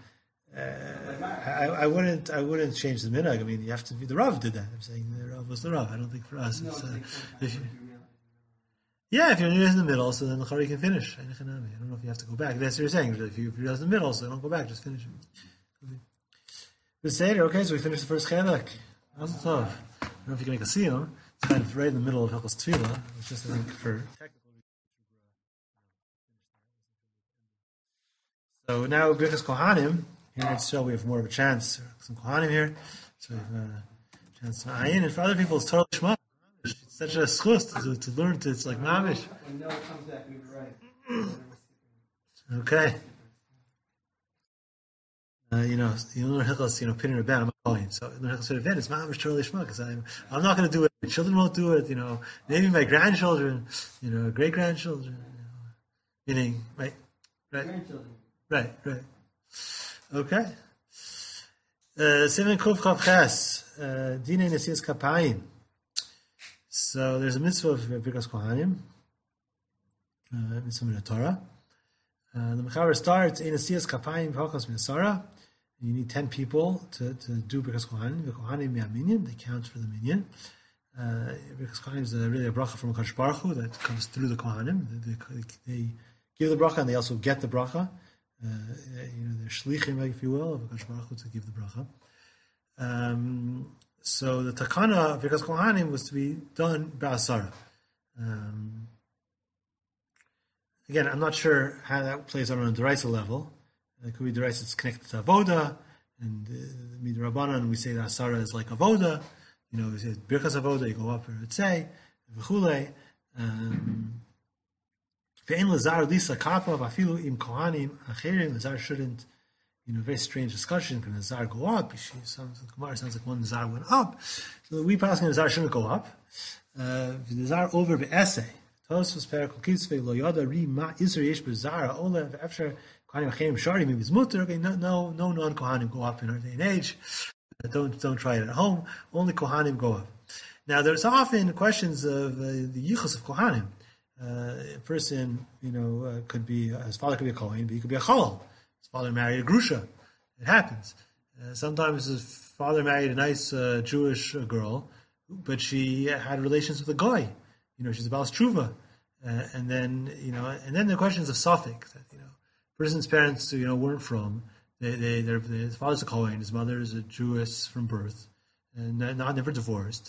I wouldn't change the minhag. I mean, you have to be the Rav did that. I'm saying the Rav was the Rav. I don't think for us. It's, if you're in the middle, so then the Chari can finish. I don't know if you have to go back. That's what you're saying. If you're in the middle, so don't go back. Just finish it. But Seder, okay. So we finished the first chelak. That's tough. I don't know if you can make a siyum. It's kind of right in the middle of Hilchos Tefillah, which just I think for technical reasons. So now Birkas Kohanim. Here in Israel we have more of a chance. Some Kohanim here, so we have a chance to ayin. And for other people, it's totally shma. It's such a schus to learn. It's like mamish. when Noah comes back, we were right. Okay. You learn Hilchos, pinning a band. I'm a Kohen, so learn Hilchos event. It's mamish totally shma because I'm not going to do it. My children won't do it. Maybe my grandchildren. Great grandchildren. Meaning, right. Grandchildren. Right. Okay. Siman Kuf Chav Ches, Dinei Nesias Kapayim. So there's a mitzvah of Birkas Kohanim, mitzvah in the Torah. The Mechaber starts in Nesias Kapayim V'Hachos Minasara. You need 10 people to do Birkas Kohanim. The Kohanim Minyan, they count for the Minyan. Birkas Kohanim is really a bracha from Kadosh Baruch Hu that comes through the Kohanim. They give the bracha and they also get the bracha. They're shlichim, if you will, of Kadosh Baruch Hu to give the bracha. So the takana of Birkas Kohanim was to be done ba'asara. Again, I'm not sure how that plays out on a deraisa level. It could be deraisa that's connected to avoda. And midrabanan we say that asara is like avoda. You know, we say birkas avoda. You go up or say v'chulei. Ve'en lazar lisa kappa v'afilu im kohanim acherim. Lazar shouldn't. You know, very strange discussion. Can the Zar go up? The Gemara sounds like one Zar went up. So we pass on the Zar shouldn't go up. The Zar over be'esei. Tosfos perak kitzvei lo yada ri ma iser yesh be'Zara ola ve'efshar kohanim acherim shari maybe it's mutter. Okay, no non-kohanim go up in our day and age. Don't try it at home. Only kohanim go up. Now there's often questions of the yichus of kohanim. A person, you know, could be his father could be a kohen, but he could be a chalal. His father married a grusha. It happens. Sometimes his father married a nice Jewish girl, but she had relations with a guy. You know, she's a Baal Tshuva. And then the questions of suffix that, you know, person's parents, you know, weren't from. His father's a Kohen, his mother is a Jewess from birth, and never divorced.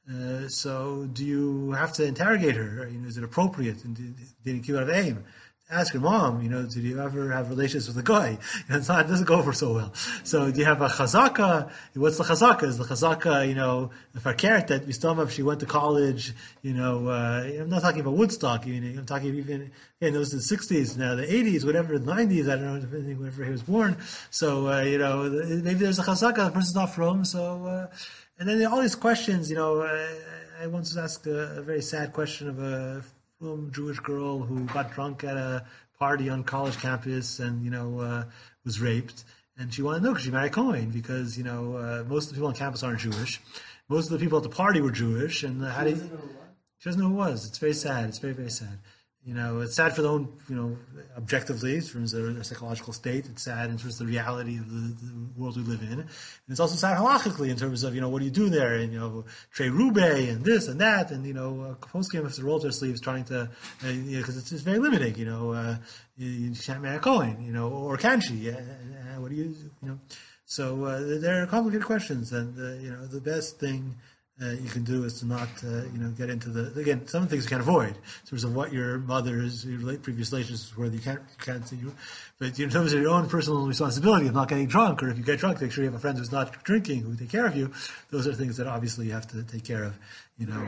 So do you have to interrogate her? You know, is it appropriate? And did he keep out of aim? Ask your mom, you know, did you ever have relations with a guy? You know, it doesn't go over so well. So do you have a chazaka? What's the chazaka? Is the chazaka, you know, the fakert that we still have if she went to college, you know, I'm not talking about Woodstock, I'm talking even, again, those in the 60s, now the 80s, whatever, the 90s, I don't know, whenever he was born. So, you know, maybe there's a chazaka, the person's not from, so, and then all these questions, you know, I once asked a very sad question of a Jewish girl who got drunk at a party on college campus and, you know, was raped. And she wanted to know because she married Cohen because, you know, most of the people on campus aren't Jewish. Most of the people at the party were Jewish. And she doesn't know who it was. It's very sad. It's very, very sad. You know, it's sad for their own, you know, objectively, in terms of their psychological state. It's sad in terms of the reality of the world we live in. And it's also sad halachically in terms of, you know, what do you do there? And, you know, Trey Rube and this and that. And, you know, Poskim has to roll their sleeves trying to, you know, because it's very limiting, you know, you can't marry a Kohen, you know, or can she? What do you know? So, there are complicated questions. And, you know, the best thing you can do is to not, you know, get into again, some things you can't avoid in terms of what your mother's, your previous relationships were. You can't see you, but in terms of your own personal responsibility of not getting drunk, or if you get drunk, make sure you have a friend who's not drinking who take care of you. Those are things that obviously you have to take care of, you know.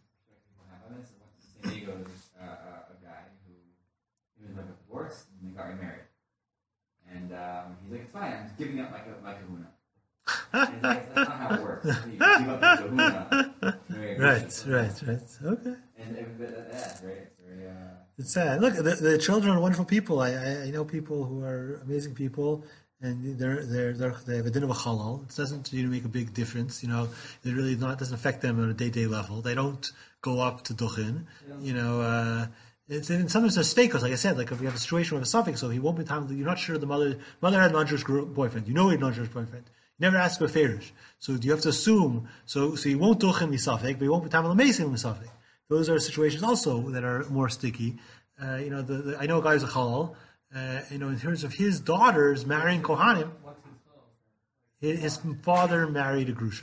San Diego, there's a guy who he was like a divorce and they got remarried, and he's like, it's fine, I'm just giving up my kahuna. That's not how it works. You give up the kahuna. Right. Okay. And that's right. It's very. It's sad. Look, the children are wonderful people. I know people who are amazing people, and they have a din of a halal. It doesn't make a big difference. You know, it really doesn't affect them on a day-to-day level. They don't go up to duchin. You know. Sometimes there's stakos, like I said, like if you have a situation with a suffix, so he won't be time. You're not sure the mother had a non-Jewish boyfriend. You know he had a non-Jewish boyfriend. Never ask for favors. So you have to assume, so he won't duchen misafik, but he won't be tamal amazing misafik. Those are situations also that are more sticky. You know, I know a guy who's a chalal, you know, in terms of his daughters marrying Kohanim, his father married a grusha.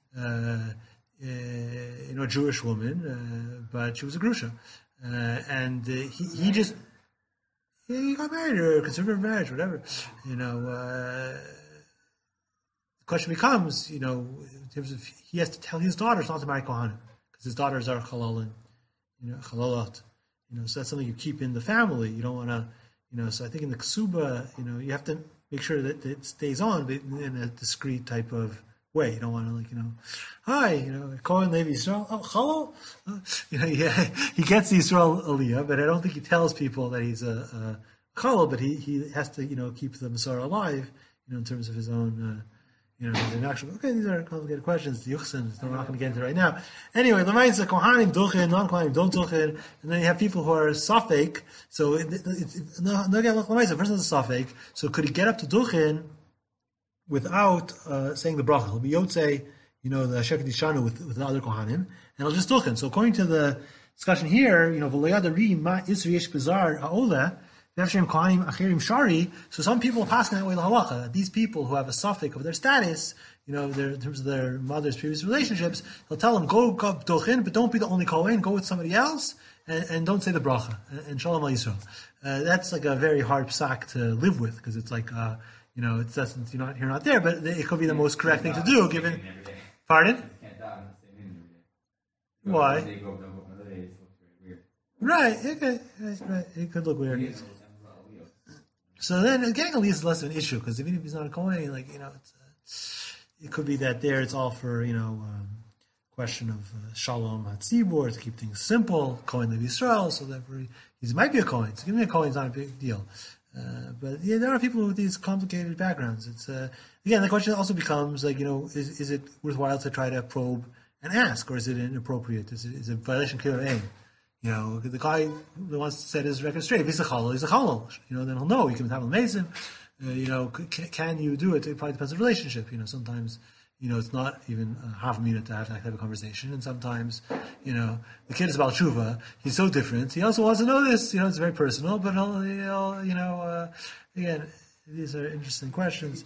You know, a Jewish woman, but she was a grusha. And he just, he got married or conservative marriage, whatever. You know, the question becomes, you know, in terms of he has to tell his daughters not to marry Kohanim because his daughters are chalalin, you know, chalalat, you know, so that's something you keep in the family. You don't want to, you know. So I think in the ksuba, you know, you have to make sure that it stays on, but in a discreet type of way. You don't want to, like, you know, hi, you know, Kohen Levi Yisrael, oh, chalal, you know, yeah, he gets the Yisrael aliyah, but I don't think he tells people that he's a chalal, but he has to, you know, keep the Masorah alive, you know, in terms of his own. You know, these are complicated questions. The Yuchsin, we're not going to get into right now. Anyway, the Maisa, Kohanim duchen, non-Kohanim don't duchen, and then you have people who are safek. So, a person is a safek. So, could he get up to duchen without saying the bracha? He'll be yotze, you know, the Sheket Yishanu with the other Kohanim, and he'll just duchen. So, according to the discussion here, you know, v'loyada ri ma isri yesh bizar ha'olah. So some people pass in that way the halacha, that these people who have a suffix of their status, you know, in terms of their mother's previous relationships, they'll tell them, go dochin, but don't be the only kohen, go with somebody else, and don't say the bracha, and shalom al Yisrael. That's like a very hard psak to live with, because it's like, you're not there, but it could be the most correct thing to do, given. Pardon? Why? Right. It could look weird. So then getting a lease is less of an issue because even if he's not a Kohen, it could be that there it's all for question of Shalom Hatzibur to keep things simple, Kohen Levi Yisrael, so therefore he might be a Kohen. So giving a Kohen is not a big deal. But there are people with these complicated backgrounds. It's again, the question also becomes is it worthwhile to try to probe and ask, or is it inappropriate? Is it a violation of aim? The guy who wants to set his record straight. If he's a chalal, he's a chalal. Then he'll know. You can have a mason. Can you do it? It probably depends on the relationship. Sometimes, it's not even half a minute to have that type of conversation. And sometimes, the kid is about tshuva. He's so different. He also wants to know this. It's very personal. But again, these are interesting questions.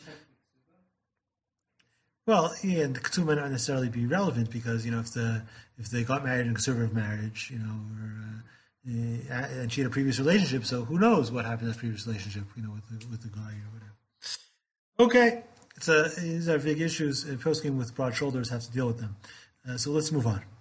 Well, and the ketubah might not necessarily be relevant because if they got married in conservative marriage, and she had a previous relationship, so who knows what happened in that previous relationship, with the guy or whatever. Okay, these are big issues. Poskim with broad shoulders have to deal with them. So let's move on.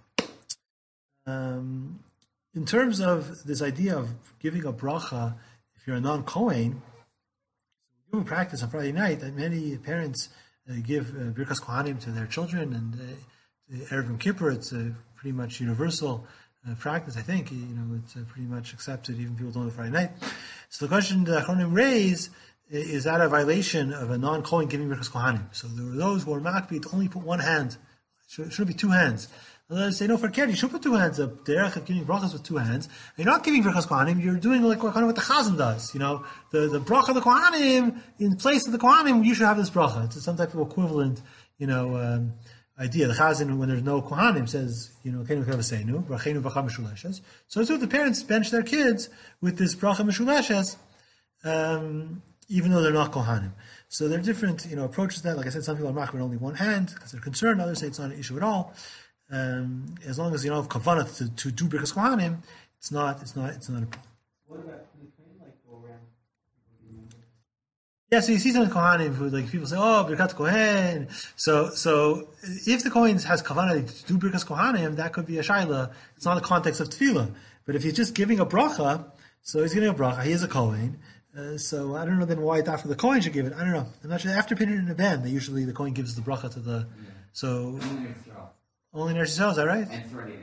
In terms of this idea of giving a bracha if you're a non-Kohen, we do a practice on Friday night that many parents give Birkas Kohanim to their children, and Erev Yom Kippur, it's a pretty much universal practice, I think. It's pretty much accepted, even people don't do it Friday night. So the question the Achronim raise is that a violation of a non-Kohen giving Birkas Kohanim? So there were those who were makpi to only put one hand. It shouldn't be two hands. Others say, no, for Keri, you should put two hands up there, giving brachas with two hands. And you're not giving Birkas Kohanim, you're doing what the Chazan does. The bracha of the Kohanim, in place of the Kohanim, you should have this bracha. It's some type of equivalent, idea. The Chazan, when there's no Kohanim, says, Kenu Kavasenu, Brachenu Bracha Meshuleshes. So the parents bench their kids with this Bracha Meshuleshes, even though they're not Kohanim. So there are different, approaches to that. Like I said, some people are makbid only one hand because they're concerned. Others say it's not an issue at all. As long as you don't have kavanah to do Birkas Kohanim, it's not a problem. What about the train go around? Yeah, so you see some Kohanim who people say, oh, Birkat Kohen. So if the Kohen has kavanah to do Birkas Kohanim, that could be a shaila. It's not the context of tefillah. But if he's just giving a bracha, so he's giving a bracha, he is a Kohen. So I don't know then why after the Kohen should give it. I don't know. I'm not sure. After Pinyin and Eben, the Kohen gives the bracha to the. So only in Eretz Yisrael, is that right? And Friday.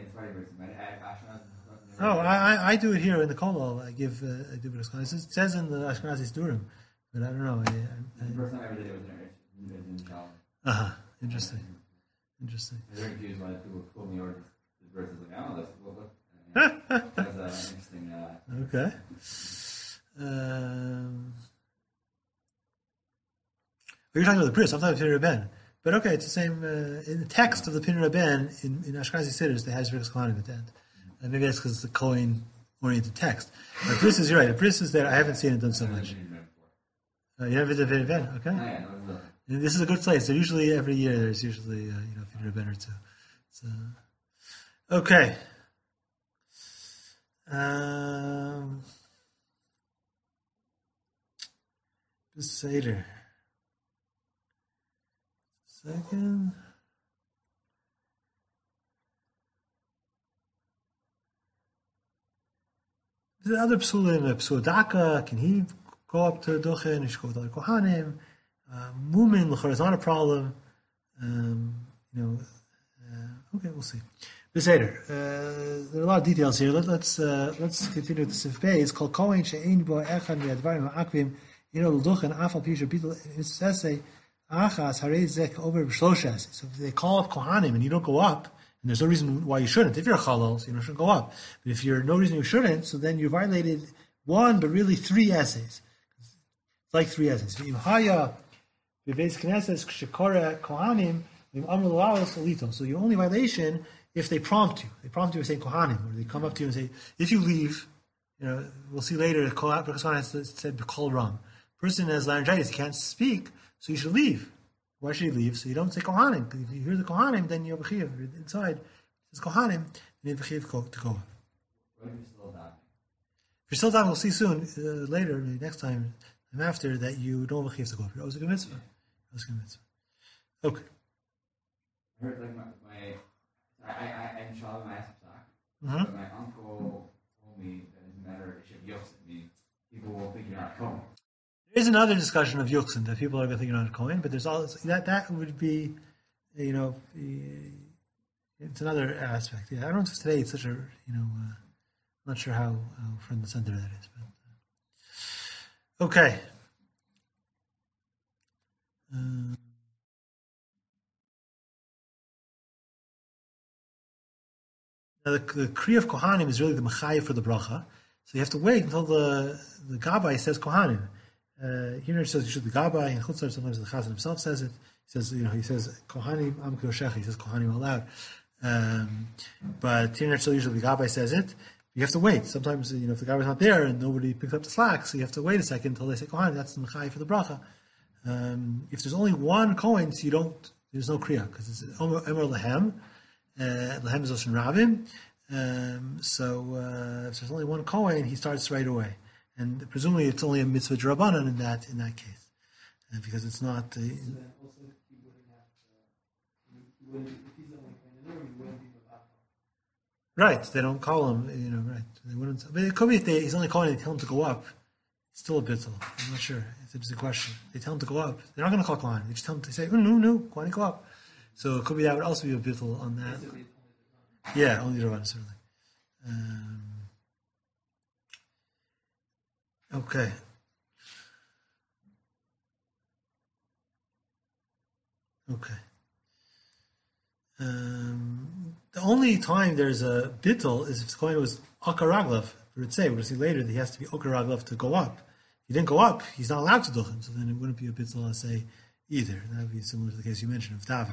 Oh, I do it here in the Kollel. I do Birkas Kohanim. It says in the Ashkenazi Durim, but I don't know. The first time I ever did it was in Shalom. Interesting. I was very confused when people told me over this verse. I was like, look. That was interesting. Okay. You're talking about the bris. I'm talking about Pinyin Rabben. But okay, it's the same. In the text of the Pinyin Rabben in Ashkenazi Siddhers, they have Birkas Kohanim at the end. And maybe that's because it's the Kohen-oriented text. But bris is, you're right. The bris is there. I haven't seen it done so much. You never did Pinyin Rabben? Okay. And this is a good place. So usually every year there's usually Pinyin Rabben or two. So okay. Seder. Second. The other psulim, psuadaka, can he go up to Duchen? He should go with other Kohanim. Mumin, l'chor is not a problem. Okay, we'll see. Beseder. There are a lot of details here. Let's continue with the Sif Bey. It's called Kohen she'ein bo echad mi'advarim ha'akvim l'duchen afal pisha bitul essay achas harei zek over b'shloshes. So if they call up Kohanim and you don't go up, and there's no reason why you shouldn't. If you're a chalal, you shouldn't go up. But if you're no reason you shouldn't, so then you violated one, but really three essays. It's like three essays. So your only violation if they prompt you. They prompt you and say Kohanim, or they come up to you and say, if you leave, we'll see later, because has said B'kol Ram. Person has laryngitis, he can't speak, so you should leave. Why should you leave? So you don't say Kohanim, because if you hear the Kohanim, then you're B'chiv. Inside, it's Kohanim, you need B'chiv to go up. What if you're still dying? If you're still dying, we'll see soon, later, next time. I time after, that you don't have a chiyuv to go up. You're always a mitzvah. Okay. I heard like I'm shalom my Pesach, Mm-hmm. but my uncle told me that it doesn't matter if you have yosef, meaning people will think you're not a Kohen. There is another discussion of Yuchsin that people are going to think you're not a Kohen, but there's all that would be, it's another aspect. Yeah, I don't know if today it's such a, I'm not sure how front and center that is, but okay. Now the Kriya of Kohanim is really the Mechayah for the bracha, so you have to wait until the Gabbai says Kohanim. Here it says you should be Gabbai, and Chutzar sometimes the Chazan himself says it. He says Kohanim Am Kedoshecha. He says Kohanim aloud. But here usually the Gabbai says it. You have to wait. Sometimes if the Gabbai is not there and nobody picks up the slack, so you have to wait a second until they say Kohanim. That's the Mechayah for the bracha. If there's only one Kohen, so there's no Kriya because it's Omer Lehem. Lehem is Oshin Ravim. So if there's only one Kohen, he starts right away. And presumably it's only a mitzvah d'Rabbanan in that case. Because it's not... So then also he wouldn't have to... if he's the only Kohen in the room, he wouldn't be Mavakal. Right, they don't call him, right. They wouldn't, but it could be if he's only Kohen, they tell him to go up. It's still a bittul. I'm not sure. It's a question. They tell him to go up. They're not going to call Kohen. They just tell him to say, no, Kohen, go up. So it could be that would also be a bittul on that. Yeah, only Rabban, certainly. Okay. The only time there's a bittul is if the Kohen was akaraglav. We would say, we'll see later that he has to be akaraglav to go up. If he didn't go up, he's not allowed to duchen, so then it wouldn't be a bittul, I'll say, either. That would be similar to the case you mentioned of davening.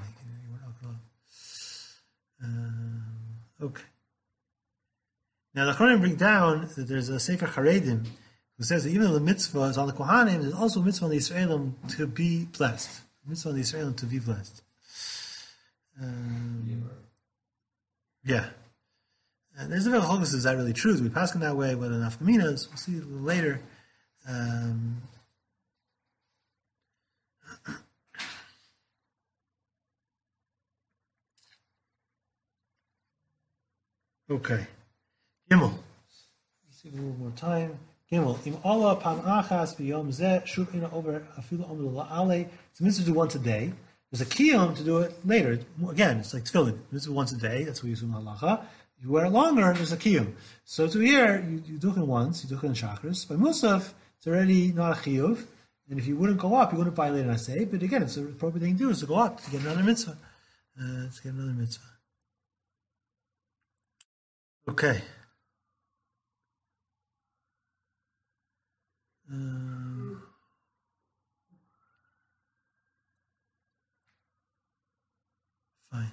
Okay. Now the Kohanim bring down that there's a Sefer Charedim who says that even though the mitzvah is on the Kohanim, there's also a mitzvah on the Yisraelim to be blessed. A mitzvah on the Yisraelim to be blessed. Yeah. And there's a very focus, is that really true? Do we pass in that way? Whether enough Kaminas? We'll see a little later. Okay. Gimel. Let's take a little more time. Gimel. Im Allah pam achas b'yom zeh shuv ina over afilu omru la'alei. It's a mitzvah to do once a day. There's a kiyum to do it later. Again, it's like tefillin. Mitzvah once a day. That's what you assume halacha. If you wear it longer, there's a kiyum. So to here, you do it once. You do it in chakras. By musaf, it's already not a chiyuv. And if you wouldn't go up, you wouldn't violate an asay. But again, it's the appropriate thing to do is to go up to get another mitzvah. Okay. Fine.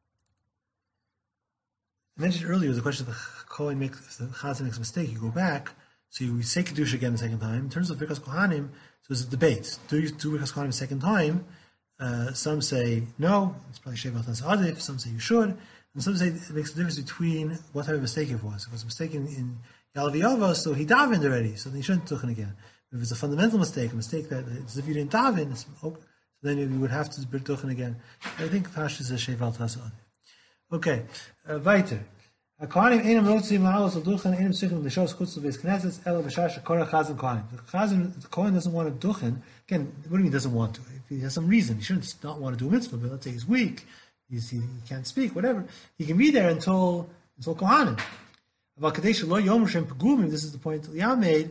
I mentioned earlier the question of the Kohen makes, if the Chazan makes a mistake, you go back, so you say Kedusha again the second time. In terms of Birkas Kohanim, so there's a debate. Do you do Birkas Kohanim a second time? Some say no, it's probably Shevat Adif. Some say you should. And some say it makes a difference between what type of mistake it was. If it was a mistake in Yalav, so he davened already, so then he shouldn't tuchen again. If it's a fundamental mistake, a mistake that it's if you didn't daven, so then you would have to tuchen again. I think Pash is a Shevat Adif. Okay, weiter. Kohanim einam rotzim la'alos al-duchen, einam sichim l'shos chutz l'beis knesses, ela b'shah shekora chazan kohanim. The Kohen doesn't want to duchen. Again, what do you mean doesn't want to? If he has some reason, he shouldn't not want to do a mitzvah, but let's say he's weak, he can't speak, whatever. He can be there until Kohanim. This is the point Liam made.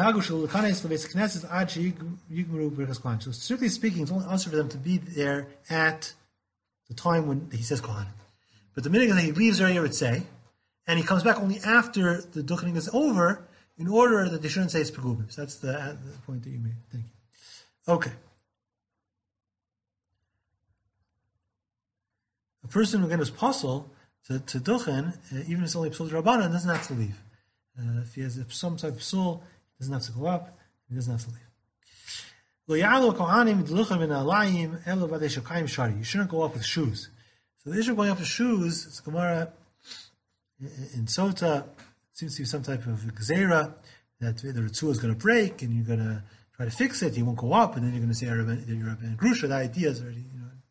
So strictly speaking, it's only answer for them to be there at the time when he says Kohanim. But the minute that he leaves earlier, I would say, and he comes back only after the duchening is over, in order that they shouldn't say it's pegubim. So that's the point that you made. Thank you. Okay. A person who again is puzzle to duchen, even if it's only psul rabbanan, doesn't have to leave. If he has some type of psul, he doesn't have to go up. He doesn't have to leave. You shouldn't go up with shoes. So the issue of going up with shoes, it's Gemara in Sota. It seems to be some type of gzeira that the Ritzua is going to break, and you're going to try try to fix it, you won't go up, and then you're going to say that you're a Ben Grusha. The idea is already,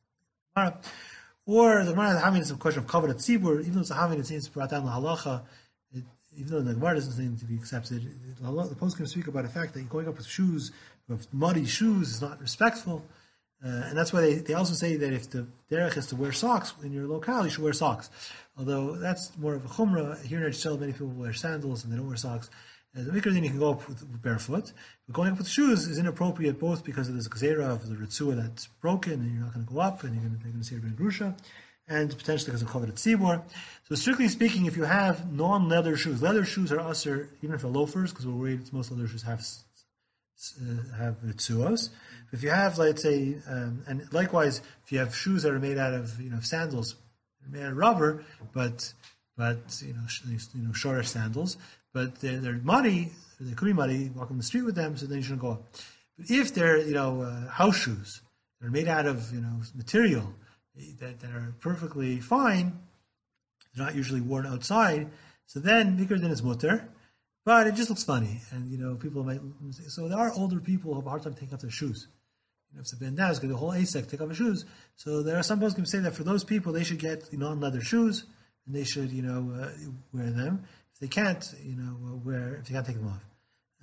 or the Gemara having some question of Kavod Tzibur, even though it's a having, it seems brought down the halacha. Even though the Gemara doesn't seem to be accepted, the post can speak about the fact that going up with shoes, with muddy shoes, is not respectful. And that's why they also say that if the derech is to wear socks in your locale, you should wear socks. Although that's more of a chumrah. Here in Israel, many people wear sandals and they don't wear socks. As a mikra, then you can go up with barefoot. But going up with shoes is inappropriate both because of this gzeira of the ritzua that's broken and you're not going to go up and they're going to say Ben Grusha, and potentially because of Kavod Tzibur. So strictly speaking, if you have non-leather shoes, leather shoes are usher even if they're loafers, because we're worried most leather shoes have ritzuos. If you have, let's say, and likewise, if you have shoes that are made out of sandals, they're made out of rubber, but shorter sandals, but they're muddy, they could be muddy. Walk on the street with them, so then you shouldn't go up. But if they're house shoes, they're made out of material that are perfectly fine, they're not usually worn outside, so then mikra din is mutter. But it just looks funny, and people might say, so there are older people who have a hard time taking off their shoes. If it's a bandana, the whole ASEC take off their shoes. So there are some folks who say that for those people, they should get non-leather shoes, and they should wear them. If they can't, if they can't take them off.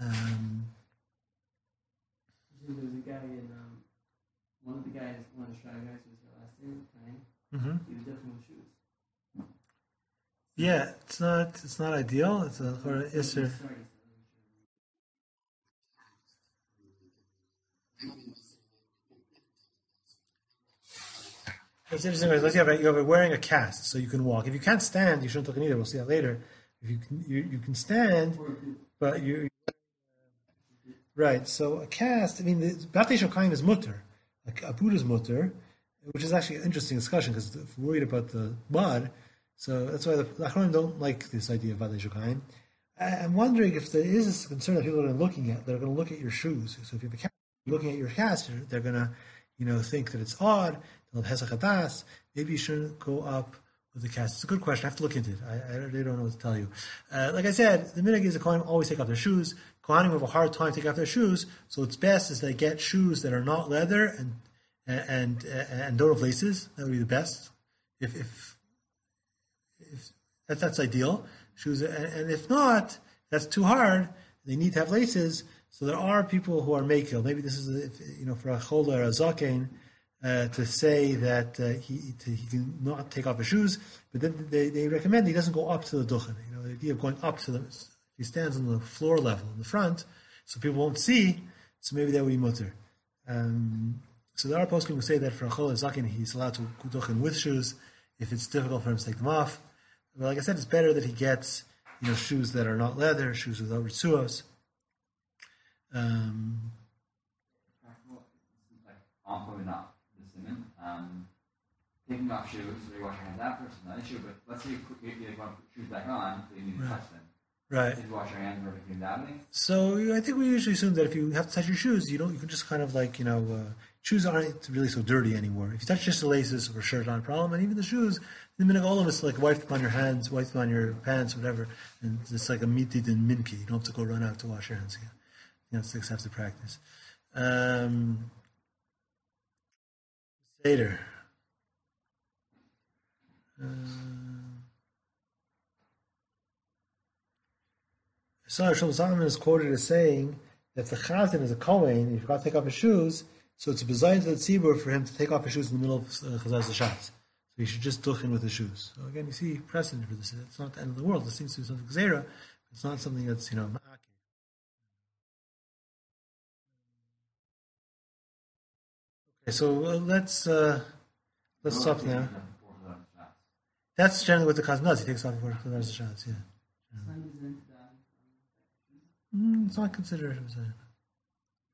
There was a guy in one of the Shai guys was the last year, right? Mm-hmm. He was definitely with shoes. Yeah, it's not ideal. It's for Isser. It's interesting. Let's say you have wearing a cast, so you can walk. If you can't stand, you shouldn't look either. We'll see that later. If you can stand, but you right. So a cast. I mean, the Batei Shokaim is mutter. A boot is mutter, which is actually an interesting discussion because if we're worried about the mud. So that's why the Achronim don't like this idea of Batei Shokaim. I'm wondering if there is this concern that people are looking at. They're going to look at your shoes. So if you have a cast, looking at your cast, they're going to think that it's odd. They'll have Hesach Hadas. Maybe you shouldn't go up with the cast. It's a good question. I have to look into it. I really don't know what to tell you. Like I said, the minhag is the Kohanim always take off their shoes. Kohanim have a hard time taking off their shoes, so it's best is they get shoes that are not leather and don't have laces. That would be the best. If that's ideal. Shoes, and if not, that's too hard. They need to have laces. So there are people who are makil. Maybe this is for a chol or a zaken to say that he can not take off his shoes, but then they recommend he doesn't go up to the duchen. The idea of going up to he stands on the floor level in the front, so people won't see. So maybe that would be mutter. So there are poskim who say that for a chol or zaken he's allowed to go duchen with shoes if it's difficult for him to take them off. But like I said, it's better that he gets shoes that are not leather, shoes without ritzuos. Taking off shoes, so you wash your hands after, it's not an issue, but let's say you want to put shoes back on, so you need to touch them. Right. So you wash your hands perfectly davening. So I think we usually assume that if you have to touch your shoes, you can just kind of shoes aren't really so dirty anymore. If you touch just the laces or shirt, not a problem, and even the shoes, the minhag all of us wipe them on your hands, wipe them on your pants, whatever, and it's like a mitid and minki. You don't have to go run out to wash your hands again. It's accepted practice. Seder. Shlomo Zalman is quoted as saying that the chazan is a kohen. If you got to take off his shoes, so it's a bezayin to the tzibur for him to take off his shoes in the middle of chazar zashat. So he should just duchen with his shoes. So again, you see precedent for this. It's not the end of the world. This seems to be something gzeira. It's not something that's ma'akeh. Okay, so let's stop now. That's generally what the chazan does. He takes off before chazar zashat. Yeah. It's not considered a bezayin.